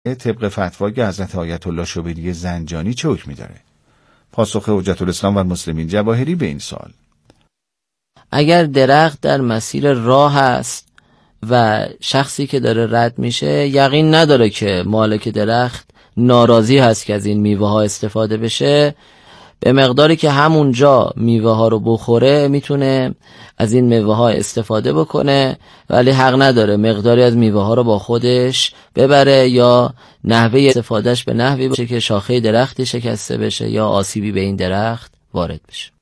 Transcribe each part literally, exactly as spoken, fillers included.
طبق فتوای حضرت آیت الله شبیری زنجانی چه حکمی داره؟ پاسخ حجت الاسلام و المسلمین جواهری به این سوال: اگر درخت در مسیر راه است و شخصی که داره رد میشه یقین نداره که مالک درخت ناراضی هست که از این میوه ها استفاده بشه، به مقداری که همونجا میوه ها رو بخوره میتونه از این میوه ها استفاده بکنه، ولی حق نداره مقداری از میوه ها رو با خودش ببره یا نحوه استفادهش به نحوی باشه که شاخه درختی شکسته بشه یا آسیبی به این درخت وارد بشه.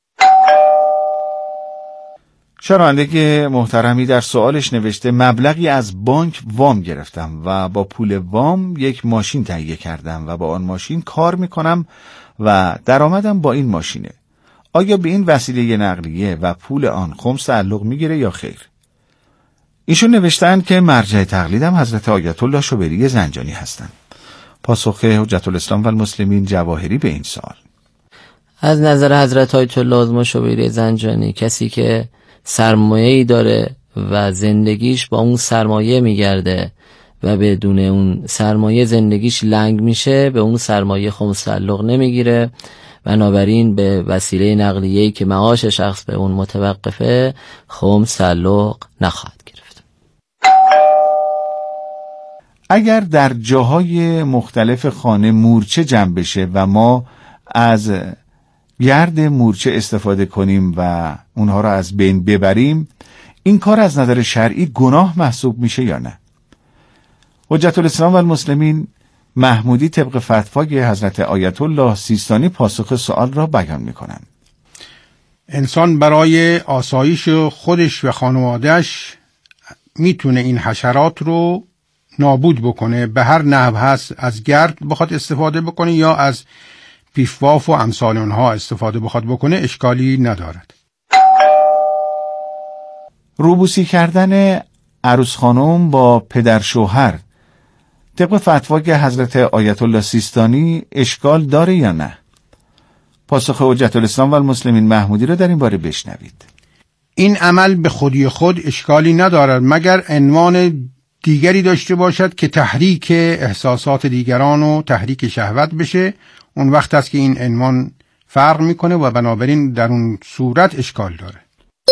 شنونده محترمی در سوالش نوشته مبلغی از بانک وام گرفتم و با پول وام یک ماشین تهیه کردم و با آن ماشین کار میکنم و درآمدم با این ماشینه. آیا به این وسیله نقلیه و پول آن خمس تعلق میگیره یا خیر؟ ایشون نوشتن که مرجع تقلیدم حضرت آیت الله شبیری زنجانی هستند. پاسخ حجت الاسلام و المسلمین جواهری به این سوال: از نظر حضرت آیت الله شبیری زنجانی کسی که سرمایه‌ای داره و زندگیش با اون سرمایه میگرده و بدون اون سرمایه زندگیش لنگ میشه، به اون سرمایه خمس تعلق نمیگیره، بنابراین به وسیله نقلیه‌ای که معاش شخص به اون متوقفه خمس تعلق نخواهد گرفت. اگر در جاهای مختلف خانه مورچه جمع بشه و ما از گرد مورچه استفاده کنیم و اونها را از بین ببریم، این کار از نظر شرعی گناه محسوب میشه یا نه؟ حجت الاسلام و المسلمین محمودی طبق فتوای حضرت آیت الله سیستانی پاسخ سوال را بیان میکنند. انسان برای آسایش خودش و خانوادهش میتونه این حشرات رو نابود بکنه، به هر نحو هست، از گرد بخواد استفاده بکنه یا از پیفواف و امثال اونها استفاده بخواد بکنه، اشکالی ندارد. روبوسی کردن عروس خانم با پدر شوهر طبق فتوای حضرت آیت الله سیستانی اشکال داره یا نه؟ پاسخ حجت الاسلام و المسلمین محمودی را در این باره بشنوید. این عمل به خودی خود اشکالی ندارد مگر عنوان دیگری داشته باشد که تحریک احساسات دیگران و تحریک شهوت بشه، اون وقت است که این عنوان فرق میکنه و بنابراین در اون صورت اشکال داره.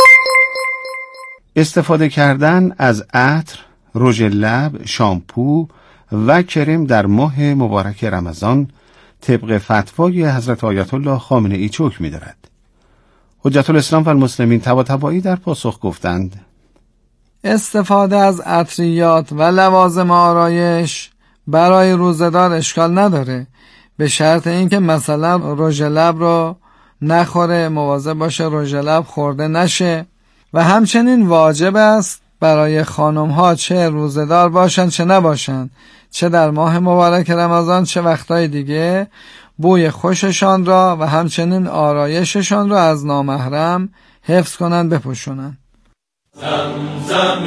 استفاده کردن از عطر، رژ لب، شامپو و کرم در ماه مبارک رمضان طبق فتوای حضرت آیت الله خامنه‌ای چه حکمی دارد؟ حجت الاسلام و المسلمین طباطبایی در پاسخ گفتند: استفاده از عطریات و لوازم آرایش برای روزه‌دار اشکال نداره، به شرط اینکه مثلا رژ لب رو نخوره، مواظب باشه رژ لب خورده نشه. و همچنین واجب است برای خانم ها چه روزه‌دار باشن چه نباشن، چه در ماه مبارک رمضان چه وقتای دیگه، بوی خوششان را و همچنین آرایششان را از نامحرم حفظ کنن، بپوشونن. زمزم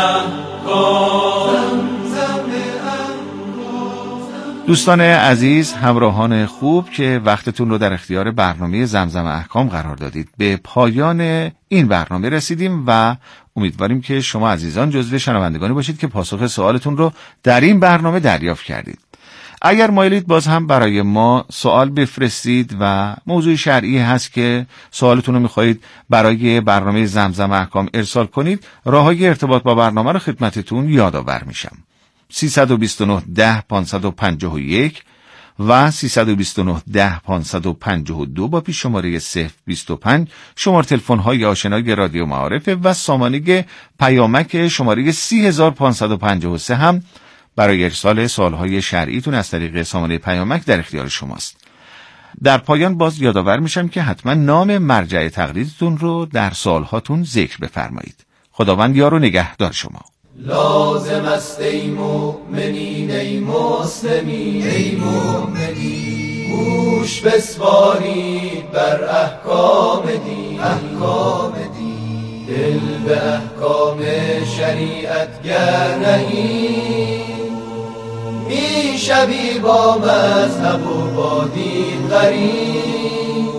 دوستان عزیز، همراهان خوب که وقتتون رو در اختیار برنامه زمزم احکام قرار دادید، به پایان این برنامه رسیدیم و امیدواریم که شما عزیزان جزو شنوندگانی باشید که پاسخ سوالتون رو در این برنامه دریافت کردید. اگر مایلید باز هم برای ما سوال بفرستید و موضوع شرعی هست که سوالتون رو میخواهید برای برنامه زمزم احکام ارسال کنید، راههای ارتباط با برنامه رو خدمتتون یادآور میشم. سیصد و بیست و نه ده پانصد و پنجاه و یک و سیصد و بیست و نه ده پانصد و پنجاه و دو با پیش شماره صفر بیست و پنج شماره تلفن های آشنای رادیو معارف و سامانه پیامک شماره سی هزار پانصد و پنجاه و سه هم برای ارسال سوالهای شرعیتون از طریق سامانه پیامک در اختیار شماست. در پایان باز یادآور میشم که حتما نام مرجع تقلیدتون رو در سوالهاتون ذکر بفرمایید. خداوند یار و نگهدار شما. لازم است ای مؤمنین ای مسلمین ای مؤمنین، گوش بسپارید بر احکام دین احکام دین، دل به احکام شریعت گر نهید، می شوی با مذهب و با دین غریب،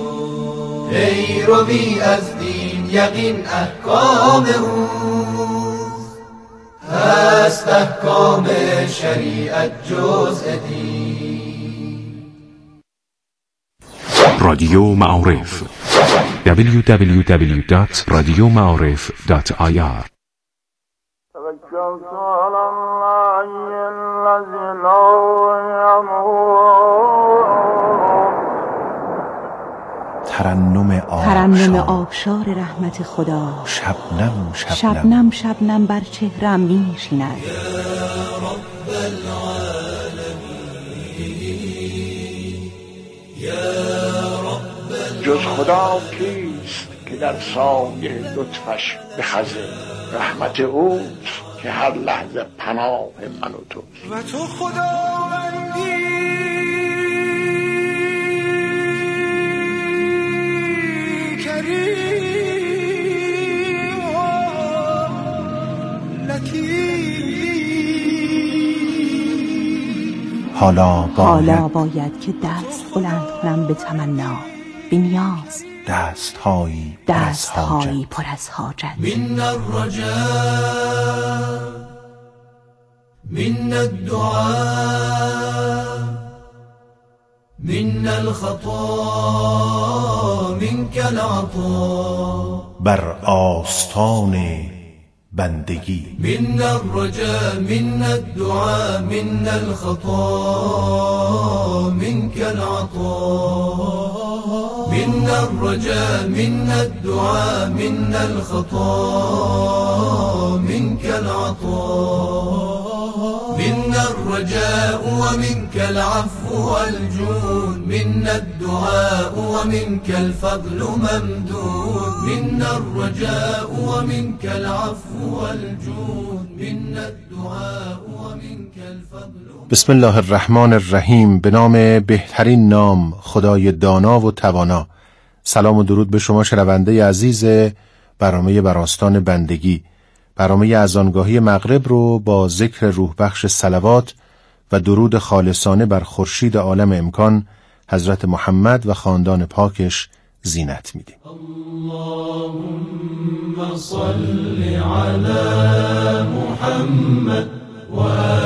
پیروی از دین یقین احکام او، هست احکام شریعت جزء دین. رادیو معارف دبلیو دبلیو دبلیو دات رادیو معارف دات آی آر. ترنم آبشار, ترنم آبشار رحمت خدا. شبنم شبنم, شبنم شبنم بر چهرم می نشیند. جز خدا کیست که در سایه لطفش بخزه؟ رحمت اوست که هر لحظه پناه من و تو. و تو خداوندی کریم و لطیف. حالا باید, حالا باید که دست بلند کنم به تمنا، بی نیاز، دست هایی دست هایی پر از حاجت. من الرجاء من الدعاء من الخطا منك العطاء. بر آستان بندگی من الرجاء من الدعاء من الخطا منك العطاء. من الرجاء من الدعاء من الخطا منك العطاء. من الرجاء ومنك العفو والجود. من الدعاء ومنك الفضل ممدود. من الرجاء ومنك العفو والجود. من الدعاء ومنك الفضل. بسم الله الرحمن الرحیم. به نام بهترین نام خدای دانا و توانا. سلام و درود به شما شنونده عزیز برنامه بر آستان بندگی. برنامه اذانگاهی مغرب رو با ذکر روح بخش صلوات و درود خالصانه بر خورشید عالم امکان حضرت محمد و خاندان پاکش زینت میدیم. اللهم صل علی محمد و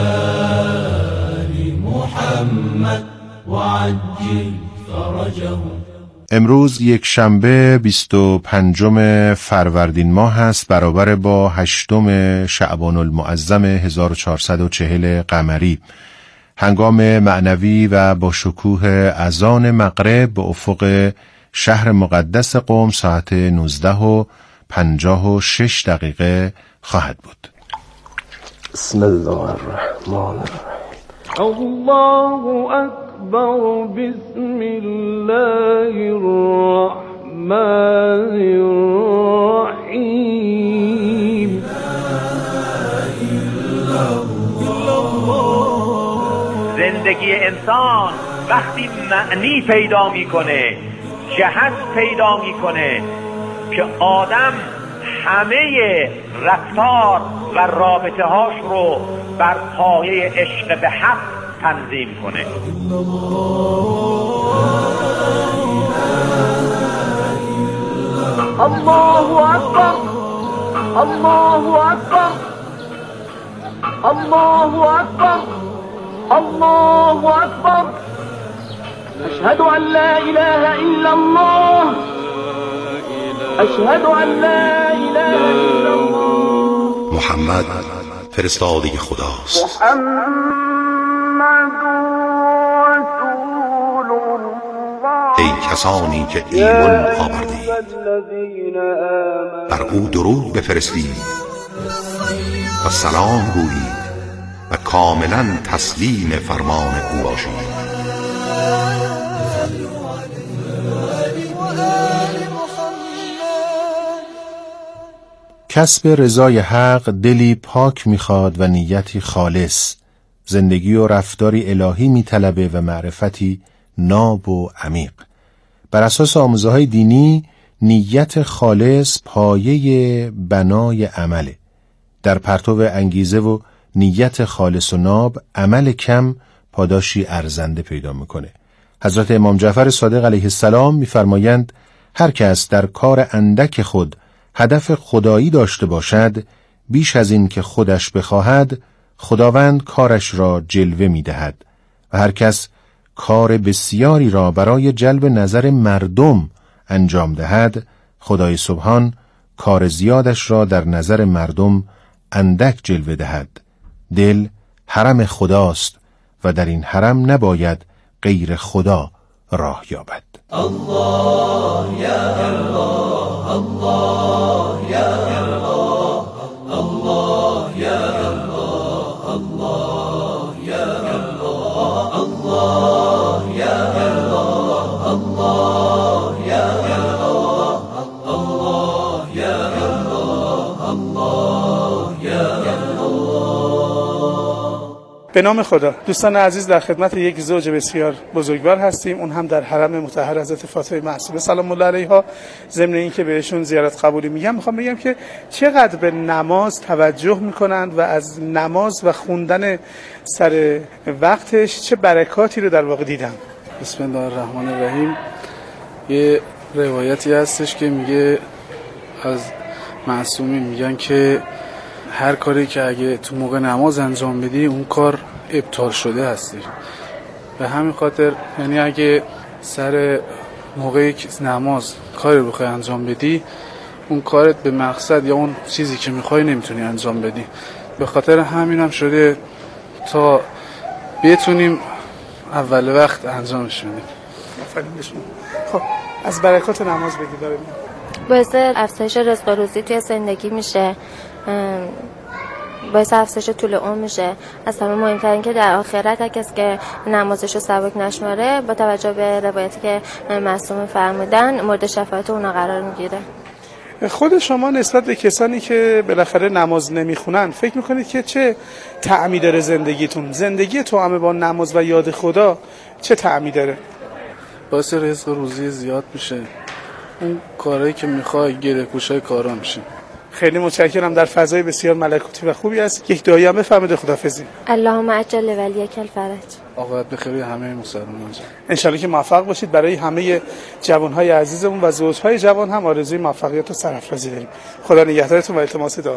آل محمد و عجل فرجهم. امروز یک شنبه بیست و پنجم فروردین ماه است، برابر با هشتم شعبان المعظم هزار و چهارصد و چهل قمری. هنگام معنوی و با شکوه اذان مغرب به افق شهر مقدس قم ساعت نوزده و پنجاه و شش دقیقه خواهد بود. بسم الله الرحمن الرحیم. الله اکبر. بسم الله الرحمن الرحیم. زندگی انسان وقتی معنی پیدا میکنه، جهت پیدا میکنه که آدم همه رفتار و رابطه هاش رو بر پایه عشق به حق تنظیم کنه. الله اکبر. الله اکبر. الله اکبر. الله اکبر. اشهد ان لا اله الا الله. اشهد ان لا اله الا الله. محمد فرستاده خداست. محمد رسول الله. ای کسانی که ایمان آوردید، بر او درود بفرستید و سلام گویید و کاملا تسلیم فرمان او باشید. کسب رضای حق دلی پاک میخواد و نیتی خالص، زندگی و رفتاری الهی میطلبه و معرفتی ناب و عمیق. بر اساس آموزه‌های دینی نیت خالص پایه بنای عمله. در پرتو انگیزه و نیت خالص و ناب، عمل کم پاداشی ارزنده پیدا میکنه. حضرت امام جعفر صادق علیه السلام میفرمایند هر کس در کار اندک خود هدف خدایی داشته باشد، بیش از این که خودش بخواهد خداوند کارش را جلوه می دهد و هر کس کار بسیاری را برای جلب نظر مردم انجام دهد خدای سبحان کار زیادش را در نظر مردم اندک جلوه دهد. دل حرم خداست و در این حرم نباید غیر خدا راه یابد. الله یا الله، الله یا الله، الله یا الله، الله یا الله، الله یا الله، الله یا الله، الله یا الله، الله یا به نام خدا. دوستان عزیز، در خدمت یک زوج بسیار بزرگوار هستیم، اون هم در حرم مطهر حضرت فاطمه معصومه سلام الله علیها. ضمن این که بهشون زیارت قبولی میگم، میخوام بگم که چقدر به نماز توجه میکنند و از نماز و خوندن سر وقتش چه برکاتی رو در واقع دیدم. بسم الله الرحمن الرحیم. یه روایتی هستش که میگه از معصومین میگن که هر کاری که اگه تو موقع نماز انجام بدی اون کار ابطال شده هستی. به همین خاطر یعنی اگه سر موقعی که نماز کاری بخوای انجام بدی اون کارت به مقصد یا اون چیزی که میخوای نمیتونی انجام بدی. به خاطر همین هم شده تا بتونیم اول وقت انجامش بدیم. خب از برکات نماز بگید داره باعث افزایش رزق و روزی توی زندگی میشه، باعث افزایش طول عمر میشه. از همه مهمتر این که در آخرت هر کسی که نمازشو سبک نشماره با توجه به روایتی که معصوم فرمودن مورد شفاعت اونا قرار میگیره. خود شما نسبت به کسانی که بالاخره نماز نمیخونن فکر میکنید که چه طعمی داره زندگیتون؟ زندگی تو همه با نماز و یاد خدا چه طعمی داره؟ باعث رزق و روزی زیاد میشه، اون کارهایی که میخوای گره کوشای کارا میشه. خیلی متشکرم، در فضای بسیار ملکوتی و خوبی است. یک دعایی هم بفرمایید خداحافظی. اللهم عجل ولیک الفرج. عاقبت بخیر همه مسلمانان. ان شاءالله که موفق باشید. برای همه جوانهای عزیزمون و زوجهای جوان هم آرزوی موفقیت و سرافرازی داریم. خدا نگهدارتون و التماس دعا.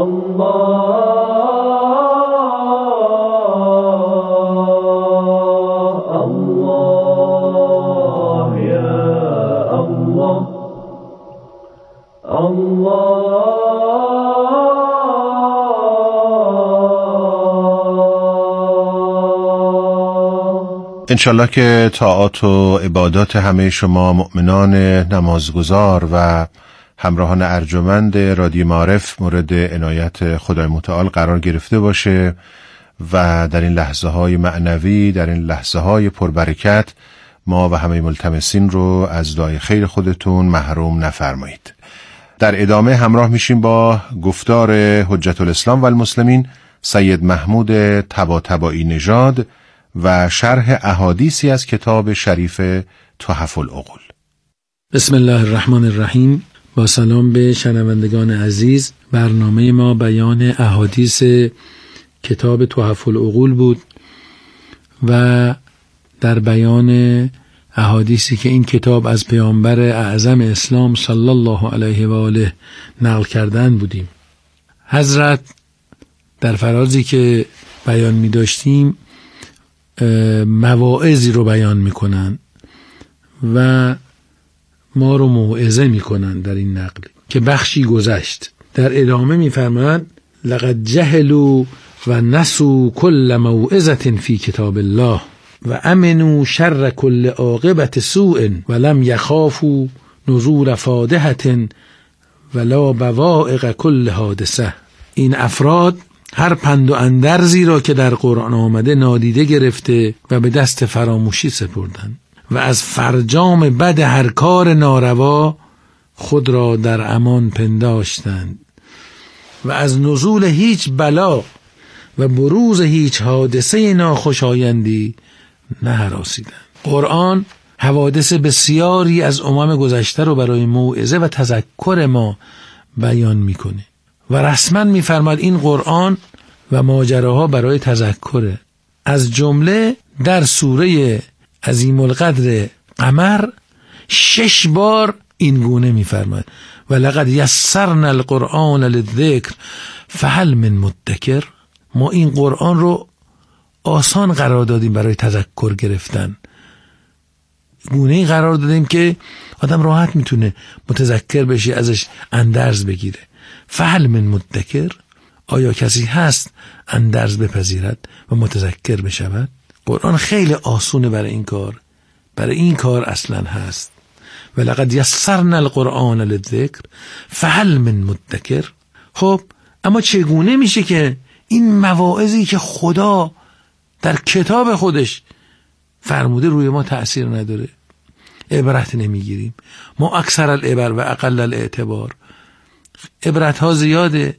انشالله که طاعات و عبادات همه شما مؤمنان نمازگزار و همراهان ارجمند رادیو معارف مورد عنایت خدای متعال قرار گرفته باشه و در این لحظه های معنوی، در این لحظه های پربرکت ما و همه ملتمسین رو از دعای خیر خودتون محروم نفرمایید. در ادامه همراه میشیم با گفتار حجت الاسلام و المسلمین سید محمود طباطبایی نژاد و شرح احادیثی از کتاب شریف تحف العقول. بسم الله الرحمن الرحیم. با سلام به شنوندگان عزیز، برنامه ما بیان احادیث کتاب تحف العقول بود و در بیان احادیثی که این کتاب از پیامبر اعظم اسلام صلی الله علیه و آله نقل کردن بودیم. حضرت در فرازی که بیان می داشتیم مواعظی رو بیان می کنن و ما رو موعظه می کنن در این نقل که بخشی گذشت. در ادامه می فرمایند لقد جهلوا و نسوا کل موعظة فی کتاب الله و امنوا شر کل عاقبت سوء و لم یخافوا نزول فادحة ولا بوائق کل حادثه. این افراد هر پند و اندرزی را که در قرآن آمده نادیده گرفته و به دست فراموشی سپردند و از فرجام بد هر کار ناروا خود را در امان پنداشتند و از نزول هیچ بلا و بروز هیچ حادثه ناخوشایندی نه هراسیدند. قرآن حوادث بسیاری از امم گذشته رو برای موعظه و تذکر ما بیان میکنه و رسما میفرماد این قرآن و ماجراها برای تذکره. از جمله در سوره عظیم القدر قمر شش بار این گونه میفرماد و لقد یسرنا القرآن للذکر فهل من مدکر. ما این قرآن رو آسان قرار دادیم برای تذکر گرفتن، گونه قرار دادیم که آدم راحت میتونه متذکر بشه، ازش اندرز بگیره. فهل من مدکر، آیا کسی هست اندرز بپذیرد و متذکر بشود؟ قرآن خیلی آسونه برای این کار، برای این کار اصلا هست. ولقد یسرنا القرآن للذکر فهل من مدکر. خب اما چگونه میشه که این مواعظی که خدا در کتاب خودش فرموده روی ما تأثیر نداره؟ عبرت نمیگیریم ما، اکثر العبر و اقل الاعتبار. عبرت ها زیاده،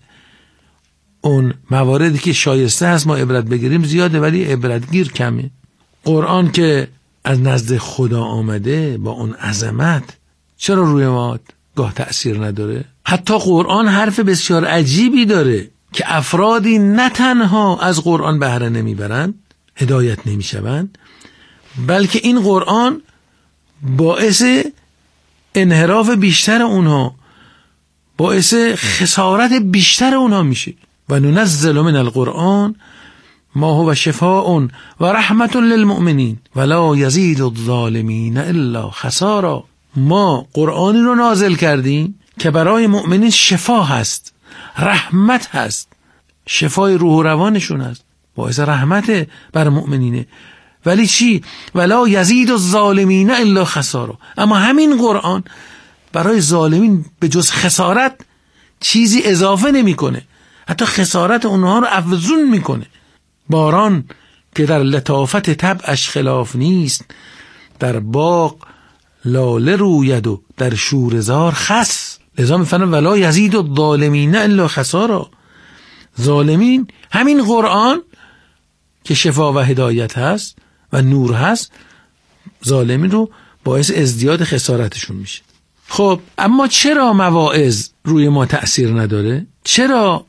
اون مواردی که شایسته هست ما عبرت بگیریم زیاده، ولی عبرت گیر کمه. قرآن که از نزد خدا آمده با اون عظمت، چرا روی ما گاه تأثیر نداره؟ حتی قرآن حرف بسیار عجیبی داره که افرادی نه تنها از قرآن بهره نمیبرند، هدایت نمیشوند، بلکه این قرآن باعث انحراف بیشتر اونها، باعث خسارت بیشتر اونها میشه. و ننزل من القرآن ما هو شفاء و رحمت للمؤمنین ولا یزید الظالمین الا خسارا. ما قرآنی رو نازل کردیم که برای مؤمنین شفا هست، رحمت هست، شفای روح و روانشون هست، باعث رحمت بر مؤمنینه. ولی چی؟ ولا یزید الظالمین الا خسارا. اما همین قرآن برای ظالمین به جز خسارت چیزی اضافه نمیکنه، حتی خسارت اونها رو افزون میکنه. باران که در لطافت طبعش خلاف نیست، در باغ لاله روید و در شورزار خس. لذا میفرماید ولا یزید الظالمین الا خسارا. ظالمین همین قرآن که شفا و هدایت هست و نور هست، ظالمین رو باعث ازدیاد خسارتشون میشه. خب اما چرا مواعظ روی ما تأثیر نداره؟ چرا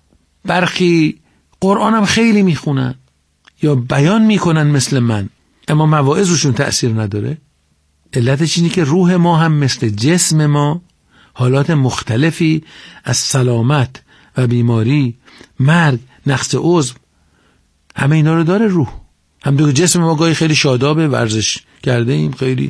برخی قرآن هم خیلی میخونن یا بیان میکنن مثل من، اما مواعظ روشون تأثیر نداره؟ علتش اینه که روح ما هم مثل جسم ما حالات مختلفی از سلامت و بیماری، مرگ، نقص عضو، همه اینا رو داره روح. هم دو جسم ما گاهی خیلی شادابه، ورزش کرده ایم، خیلی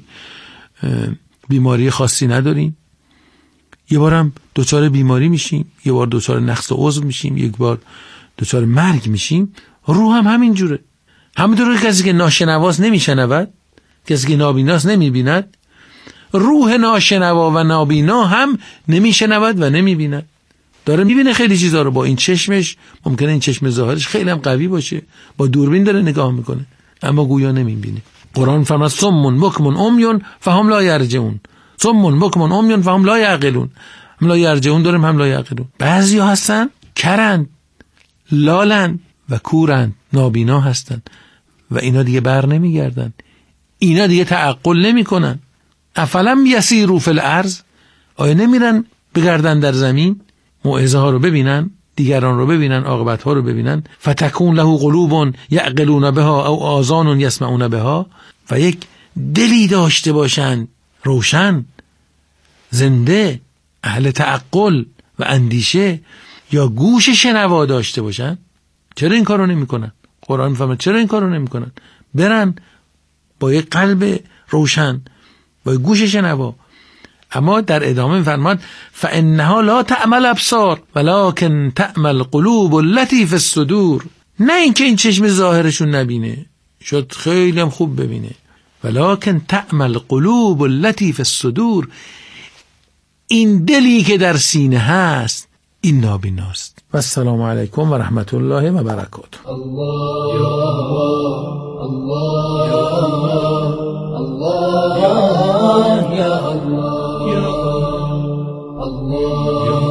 بیماری خاصی نداریم، یه بار هم دوچار بیماری میشیم، یه بار دوچار نقص عضو میشیم، یک بار دوچار مرگ میشیم. روح هم همین جوره. همونطور که کسی که ناشنواست نمیشنود، کسی که نابیناست نمیبیند، روح ناشنوا و نابینا هم نمیشنود و نمیبیند. داره میبینه خیلی چیزا رو با این چشمش، ممکنه این چشم ظاهرش خیلی هم قوی باشه، با دوربین داره نگاه میکنه، اما گویا نمیبینه. قرآن فرمود صم بکم عمی فهم لا یرجعون. صم بکم عمی فهم لا یعقلون. هم لا یرجعون داریم، هم لا یعقلون. بعضی هستن کرند، لالند و کورند، نابینا هستن و اینا دیگه بر نمیگردن، اینا دیگه تعقل نمی کنن. افلم یسیروا فی الارض، آیا نمیرن بگردن در زمین، موعظه ها رو ببینن، دیگران رو ببینن، عاقبت ها رو ببینن. فتکون له قلوب یعقلون بها او آذان یسمعون بها، و یک دلی داشته باشن روشن، زنده، اهل تعقل و اندیشه، یا گوش شنوا داشته باشن. چرا این کارو نمیکنن؟ قرآن فرمود چرا این کارو نمیکنن؟ برن با یک قلب روشن، با یک گوش شنوا. اما در ادامه فرمود فانها لا تعمل ابصار ولکن تعمل قلوب التي فی الصدور. نه اینکه این چشم ظاهرشون نبینه، شاید خیلی هم خوب ببینه، ولکن تعمل قلوب التي فی الصدور. این دلی که در سینه هست این نابیناست. و السلام علیکم و رحمت الله و برکاته. الله یا الله، الله یا الله، یا الله یا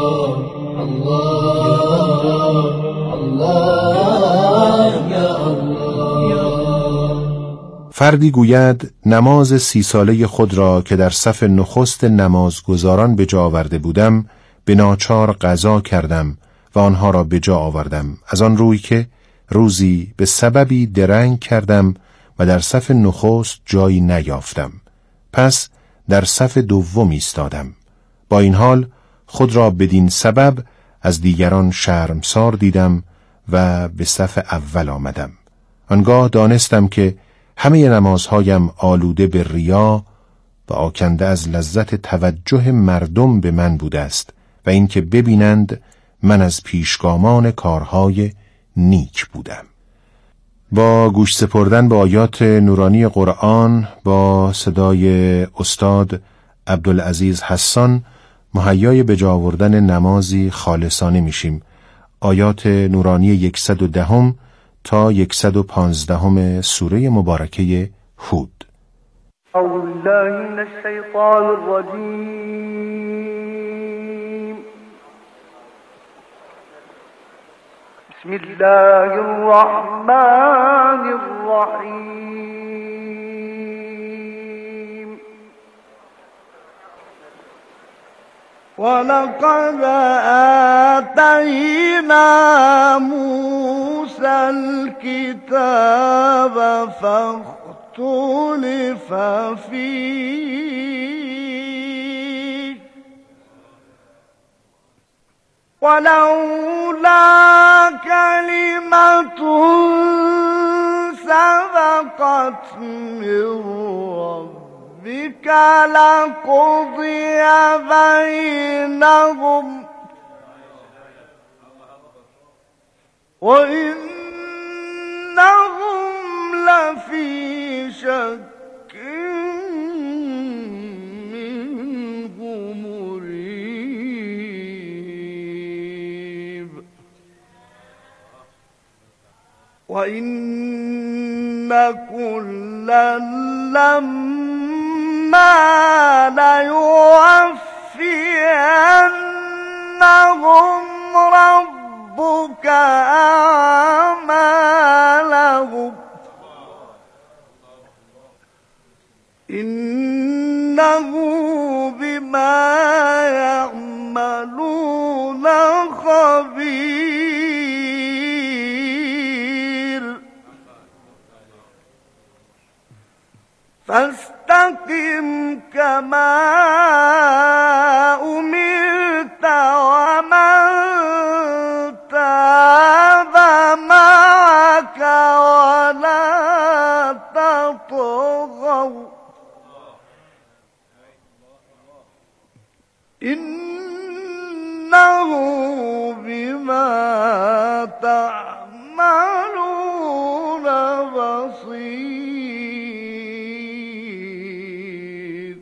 فردی گوید نماز سی ساله خود را که در صف نخست نمازگزاران به جا آورده بودم به ناچار قضا کردم و آنها را به جا آوردم، از آن روی که روزی به سببی درنگ کردم و در صف نخست جایی نیافتم، پس در صف دوم ایستادم. با این حال خود را بدین سبب از دیگران شرمسار دیدم و به صف اول آمدم. آنگاه دانستم که همه نمازهایم آلوده به ریا و آکنده از لذت توجه مردم به من بوده است و اینکه ببینند من از پیشگامان کارهای نیک بودم. با گوش سپردن به آیات نورانی قرآن با صدای استاد عبدالعزیز حسان مهیای به جا آوردن نمازی خالصانه میشیم. آیات نورانی صد و ده تا صد و پانزده سوره مبارکه هود. اعوذ بالله من الشیطان الرجیم. بسم الله الرحمن الرحیم. ولقد آتینا موسی الكتاب فاختلف فيه ولولا كلمة سبقت من ربك لقضي بينهم وإنهم لفي شك منه مريب وإن كلا لما ليوفينهم ربك أعمالهم إنه بما يعملون خبير فاستقم كما أمرت ومن تاب معك ولا تطغوا إنه بما تعملون بصير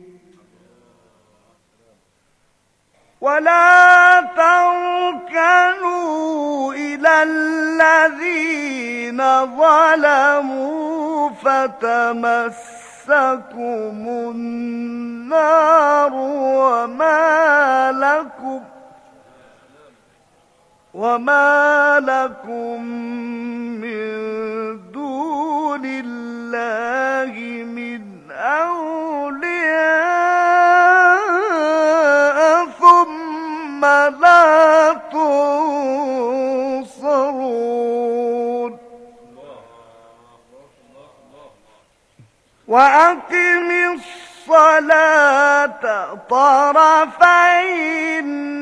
ولا تركنوا إلى الذين ظلموا فتمسكم النار وما لكم وما لكم من دون الله من أولياء ثم لا تنصرون وأقم الصلاة طرفي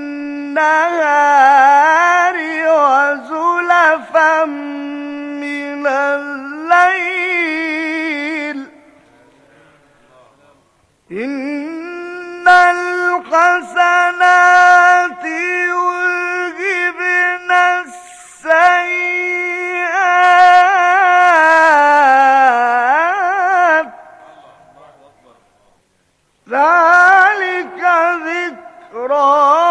النهار وزلفا من الليل إن الحسنات يذهبن السيئات ذلك ذكرى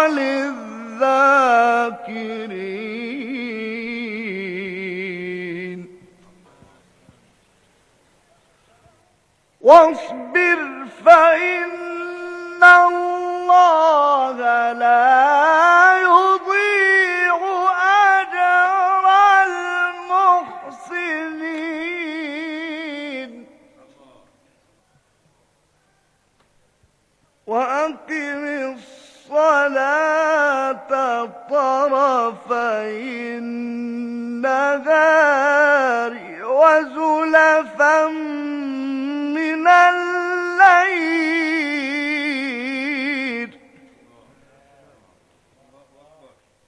للذاكرين واصبر فإن الله لا يضيع أجر المحسنين وأقم الصلاة طرفي النهار وزلفا من الليل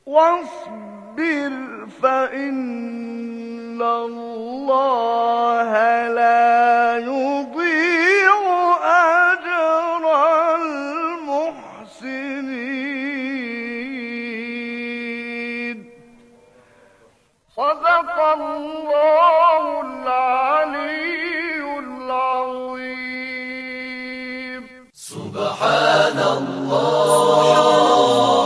واصبر فإن الله لا يضيع أجر المحسنين. صدق الله العلي العظيم. سبحان الله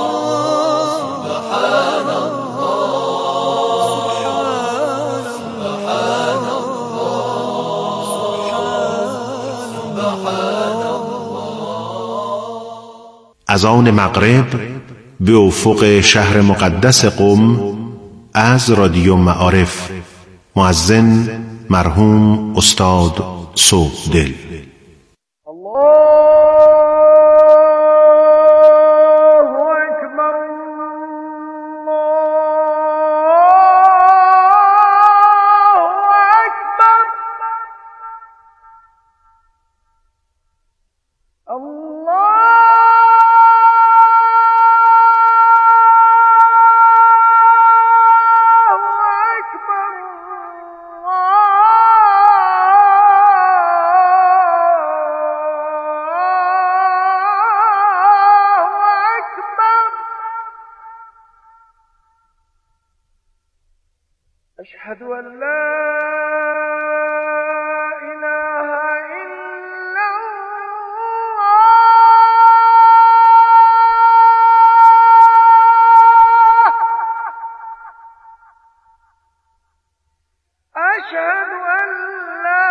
از آن مغرب به افق شهر مقدس قم از رادیو معارف، مؤذن مرحوم استاد صبحدل. أشهد أن لا إله إلا الله. أشهد أن لا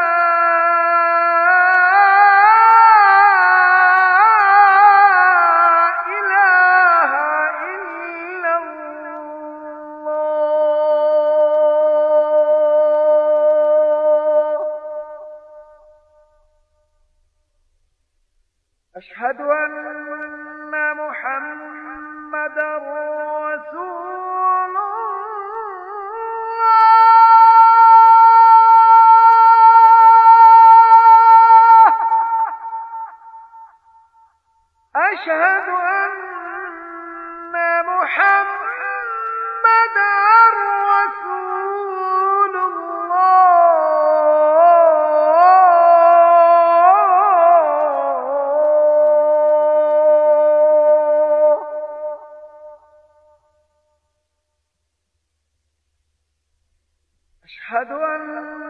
إله إلا أشهد أن محمدا رسول الله. أشهد أن محمدا رسول أشهد أن